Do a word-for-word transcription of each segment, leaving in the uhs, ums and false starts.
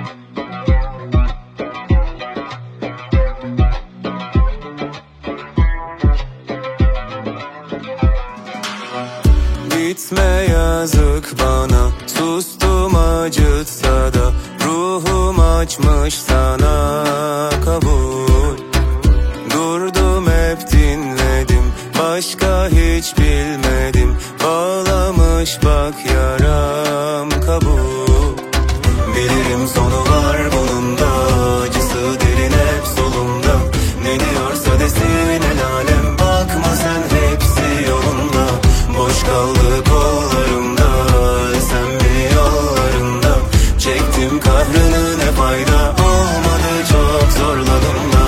Gitme yazık bana, sustum acıtsa da ruhum açmış sana kabul. Durdum hep dinledim, başka hiç bilmedim, bağlamış bak yaram kabul. Bilirim sonu var bunun da, acısı derin hep solumda. Ne diyorsa desin el alem, bakma sen hepsi yolunda. Boş kaldı kollarımda, sen mi yollarında? Çektim kahrını, ne fayda olmadı, çok zorladım da.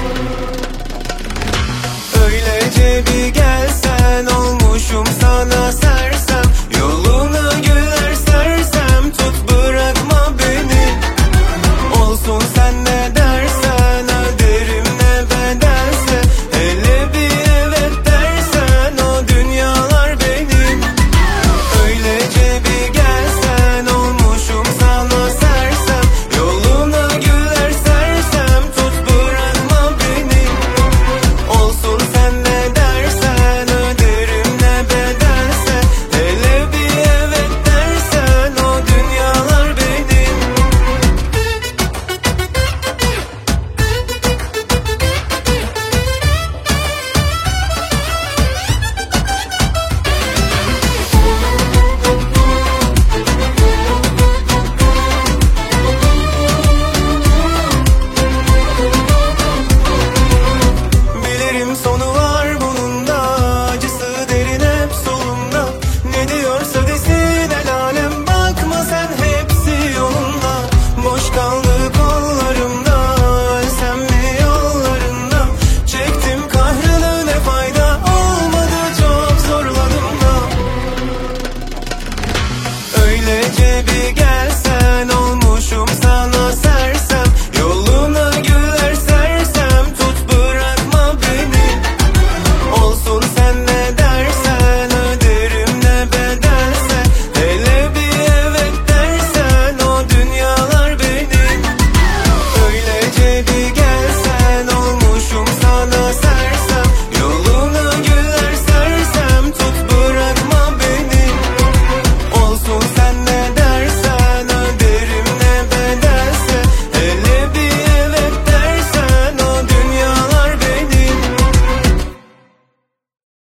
Öylece bir gelsen, olmuşum sana sersem. Yoluna güler sersem, tut bırakma beni. Olsun sen ne dersen, öderim ne bedelse. Hele bir evet dersen, o dünyalar benim. Öylece bir gelsen, olmuşum sana sersem. Yoluna güler sersem, tut bırakma beni. Olsun sen ne dersen, öderim ne bedelse. Hele bir evet dersen, o dünyalar benim. Bilirim sonu var bunun da, acısı derin hep solumda. Ne diyorsa desin el alem, bakma sen hepsi yolunda. Boş kaldı kollarımda, ölsem mi yollarında? Çektim kahrını, ne fayda olmadı, çok zorladım da. Öylece bir gelsen, olmuşum sana